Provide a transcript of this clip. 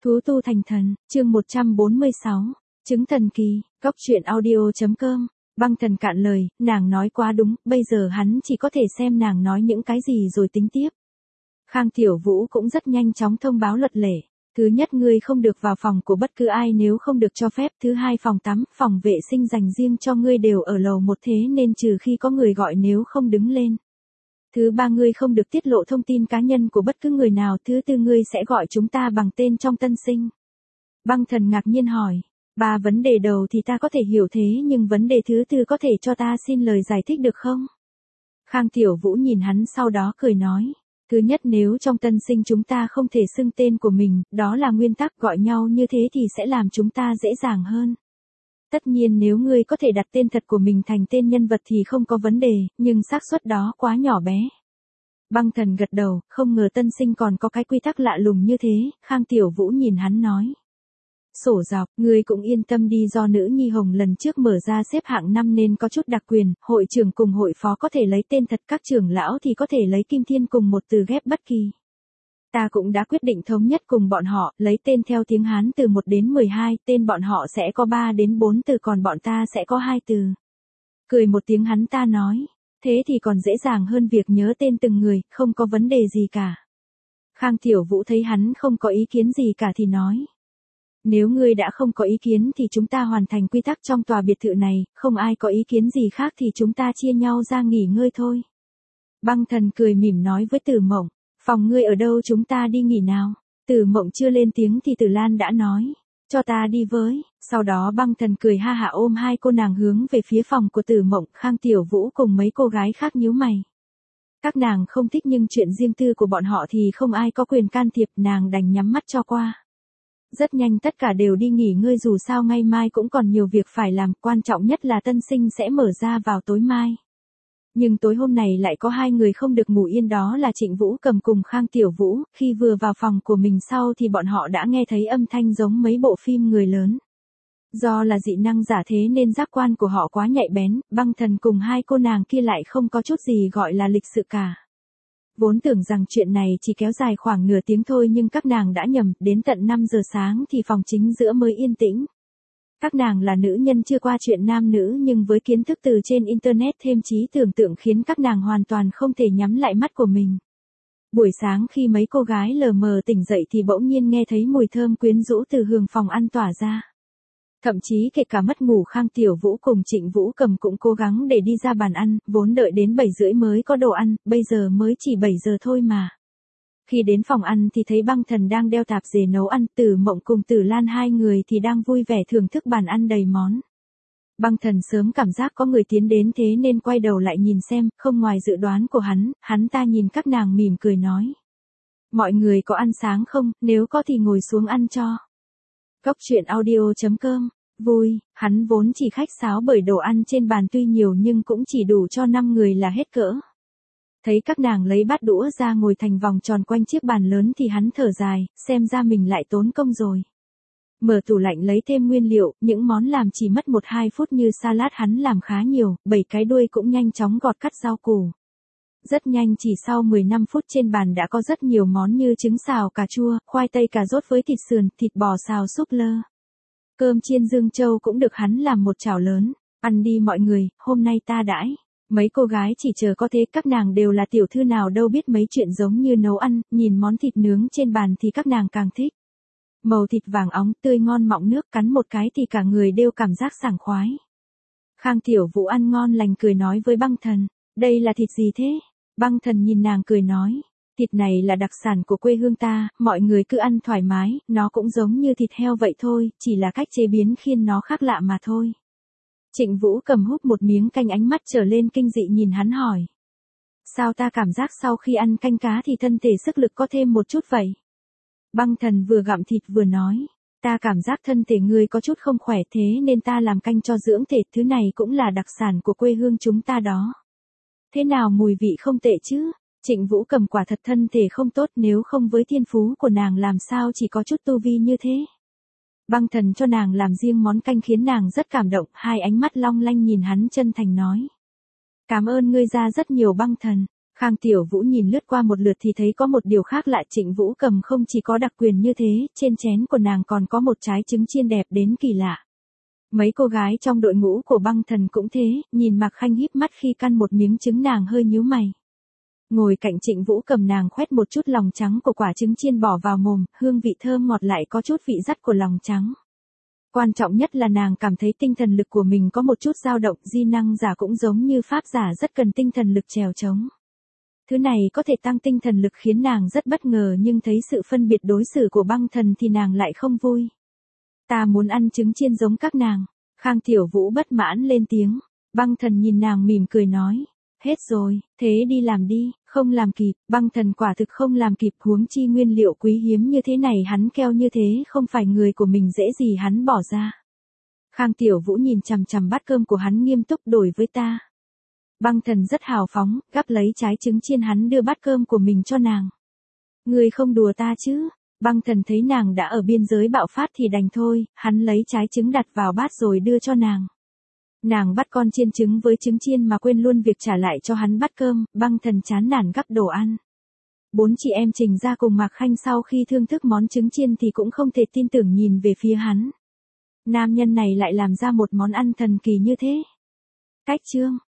Thú tu thành thần, chương 146, chứng thần kỳ, góc truyện audio.com, băng thần cạn lời, nàng nói quá đúng, bây giờ hắn chỉ có thể xem nàng nói những cái gì rồi tính tiếp. Khang Tiểu Vũ cũng rất nhanh chóng thông báo luật lệ. Thứ nhất, ngươi không được vào phòng của bất cứ ai nếu không được cho phép. Thứ hai, phòng tắm, phòng vệ sinh dành riêng cho ngươi đều ở lầu một, thế nên trừ khi có người gọi nếu không đứng lên. Thứ ba, ngươi không được tiết lộ thông tin cá nhân của bất cứ người nào. Thứ tư, ngươi sẽ gọi chúng ta bằng tên trong tân sinh. Băng thần ngạc nhiên hỏi, ba vấn đề đầu thì ta có thể hiểu thế nhưng vấn đề thứ tư có thể cho ta xin lời giải thích được không? Khang Tiểu Vũ nhìn hắn sau đó cười nói. Thứ nhất, nếu trong tân sinh chúng ta không thể xưng tên của mình, đó là nguyên tắc, gọi nhau như thế thì sẽ làm chúng ta dễ dàng hơn. Tất nhiên nếu ngươi có thể đặt tên thật của mình thành tên nhân vật thì không có vấn đề, nhưng xác suất đó quá nhỏ bé. Băng thần gật đầu, không ngờ tân sinh còn có cái quy tắc lạ lùng như thế. Khang Tiểu Vũ nhìn hắn nói. Sổ dọc, ngươi cũng yên tâm đi, do nữ nhi hồng lần trước mở ra xếp hạng 5 nên có chút đặc quyền, hội trưởng cùng hội phó có thể lấy tên thật, các trưởng lão thì có thể lấy kim thiên cùng một từ ghép bất kỳ. Ta cũng đã quyết định thống nhất cùng bọn họ, lấy tên theo tiếng Hán từ 1 đến 12, tên bọn họ sẽ có 3 đến 4 từ còn bọn ta sẽ có 2 từ. Cười một tiếng hắn ta nói, thế thì còn dễ dàng hơn việc nhớ tên từng người, không có vấn đề gì cả. Khang Tiểu Vũ thấy hắn không có ý kiến gì cả thì nói. Nếu ngươi đã không có ý kiến thì chúng ta hoàn thành quy tắc trong tòa biệt thự này, không ai có ý kiến gì khác thì chúng ta chia nhau ra nghỉ ngơi thôi. Băng thần cười mỉm nói với Tử Mộng, phòng ngươi ở đâu, chúng ta đi nghỉ nào. Tử Mộng chưa lên tiếng thì Tử Lan đã nói, cho ta đi với. Sau đó băng thần cười ha hả ôm hai cô nàng hướng về phía phòng của Tử Mộng. Khang Tiểu Vũ cùng mấy cô gái khác nhíu mày. Các nàng không thích nhưng chuyện riêng tư của bọn họ thì không ai có quyền can thiệp, nàng đành nhắm mắt cho qua. Rất nhanh tất cả đều đi nghỉ ngơi, dù sao ngày mai cũng còn nhiều việc phải làm, quan trọng nhất là tân sinh sẽ mở ra vào tối mai. Nhưng tối hôm này lại có hai người không được ngủ yên, đó là Trịnh Vũ Cầm cùng Khang Tiểu Vũ. Khi vừa vào phòng của mình sau thì bọn họ đã nghe thấy âm thanh giống mấy bộ phim người lớn. Do là dị năng giả thế nên giác quan của họ quá nhạy bén, băng thần cùng hai cô nàng kia lại không có chút gì gọi là lịch sự cả. Vốn tưởng rằng chuyện này chỉ kéo dài khoảng nửa tiếng thôi nhưng các nàng đã nhầm, đến tận 5 giờ sáng thì phòng chính giữa mới yên tĩnh. Các nàng là nữ nhân chưa qua chuyện nam nữ nhưng với kiến thức từ trên internet thêm trí tưởng tượng khiến các nàng hoàn toàn không thể nhắm lại mắt của mình. Buổi sáng khi mấy cô gái lờ mờ tỉnh dậy thì bỗng nhiên nghe thấy mùi thơm quyến rũ từ hướng phòng ăn tỏa ra. Thậm chí kể cả mất ngủ Khang Tiểu Vũ cùng Trịnh Vũ Cầm cũng cố gắng để đi ra bàn ăn, vốn đợi đến 7 rưỡi mới có đồ ăn, bây giờ mới chỉ 7 giờ thôi mà. Khi đến phòng ăn thì thấy băng thần đang đeo tạp dề nấu ăn, Tử Mộng cùng Tử Lan hai người thì đang vui vẻ thưởng thức bàn ăn đầy món. Băng thần sớm cảm giác có người tiến đến thế nên quay đầu lại nhìn xem, không ngoài dự đoán của hắn ta nhìn các nàng mỉm cười nói. Mọi người có ăn sáng không, nếu có thì ngồi xuống ăn cho. Góc truyện audio.com, vui, hắn vốn chỉ khách sáo bởi đồ ăn trên bàn tuy nhiều nhưng cũng chỉ đủ cho 5 người là hết cỡ. Thấy các nàng lấy bát đũa ra ngồi thành vòng tròn quanh chiếc bàn lớn thì hắn thở dài, xem ra mình lại tốn công rồi. Mở tủ lạnh lấy thêm nguyên liệu, những món làm chỉ mất 1-2 phút như salad hắn làm khá nhiều, 7 cái đuôi cũng nhanh chóng gọt cắt rau củ. Rất nhanh chỉ sau 15 phút trên bàn đã có rất nhiều món như trứng xào cà chua, khoai tây cà rốt với thịt sườn, thịt bò xào súp lơ. Cơm chiên Dương Châu cũng được hắn làm một chảo lớn, ăn đi mọi người, hôm nay ta đãi. Mấy cô gái chỉ chờ có thế, các nàng đều là tiểu thư nào đâu biết mấy chuyện giống như nấu ăn, nhìn món thịt nướng trên bàn thì các nàng càng thích. Màu thịt vàng óng tươi ngon mọng nước, cắn một cái thì cả người đều cảm giác sảng khoái. Khang Tiểu Vũ ăn ngon lành cười nói với băng thần, đây là thịt gì thế? Băng thần nhìn nàng cười nói, thịt này là đặc sản của quê hương ta, mọi người cứ ăn thoải mái, nó cũng giống như thịt heo vậy thôi, chỉ là cách chế biến khiến nó khác lạ mà thôi. Trịnh Vũ Cầm húp một miếng canh, ánh mắt trở lên kinh dị nhìn hắn hỏi. Sao ta cảm giác sau khi ăn canh cá thì thân thể sức lực có thêm một chút vậy? Băng thần vừa gặm thịt vừa nói, ta cảm giác thân thể ngươi có chút không khỏe thế nên ta làm canh cho dưỡng thể, thứ này cũng là đặc sản của quê hương chúng ta đó. Thế nào mùi vị không tệ chứ? Trịnh Vũ Cầm quả thật thân thể không tốt, nếu không với thiên phú của nàng làm sao chỉ có chút tu vi như thế. Băng thần cho nàng làm riêng món canh khiến nàng rất cảm động, hai ánh mắt long lanh nhìn hắn chân thành nói. Cảm ơn ngươi ra rất nhiều băng thần. Khang Tiểu Vũ nhìn lướt qua một lượt thì thấy có một điều khác lạ, Trịnh Vũ Cầm không chỉ có đặc quyền như thế, trên chén của nàng còn có một trái trứng chiên đẹp đến kỳ lạ. Mấy cô gái trong đội ngũ của Băng Thần cũng thế, nhìn Mạc Khanh híp mắt khi căn một miếng trứng nàng hơi nhíu mày. Ngồi cạnh Trịnh Vũ Cầm, nàng khoét một chút lòng trắng của quả trứng chiên bỏ vào mồm, hương vị thơm ngọt lại có chút vị dắt của lòng trắng. Quan trọng nhất là nàng cảm thấy tinh thần lực của mình có một chút dao động, di năng giả cũng giống như pháp giả rất cần tinh thần lực trèo trống. Thứ này có thể tăng tinh thần lực khiến nàng rất bất ngờ, nhưng thấy sự phân biệt đối xử của Băng Thần thì nàng lại không vui. Ta muốn ăn trứng chiên giống các nàng. Khang Tiểu Vũ bất mãn lên tiếng. Băng Thần nhìn nàng mỉm cười nói. Hết rồi, thế đi làm đi, không làm kịp. Băng Thần quả thực không làm kịp, huống chi nguyên liệu quý hiếm như thế này hắn keo như thế không phải người của mình dễ gì hắn bỏ ra. Khang Tiểu Vũ nhìn chằm chằm bát cơm của hắn nghiêm túc, đổi với ta. Băng Thần rất hào phóng, gắp lấy trái trứng chiên hắn đưa bát cơm của mình cho nàng. Người không đùa ta chứ? Băng Thần thấy nàng đã ở biên giới bạo phát thì đành thôi, hắn lấy trái trứng đặt vào bát rồi đưa cho nàng. Nàng bắt con chiên trứng với trứng chiên mà quên luôn việc trả lại cho hắn bát cơm, Băng Thần chán nản gắp đồ ăn. 4 chị em Trình ra cùng Mạc Khanh sau khi thưởng thức món trứng chiên thì cũng không thể tin tưởng nhìn về phía hắn. Nam nhân này lại làm ra một món ăn thần kỳ như thế. Cách chương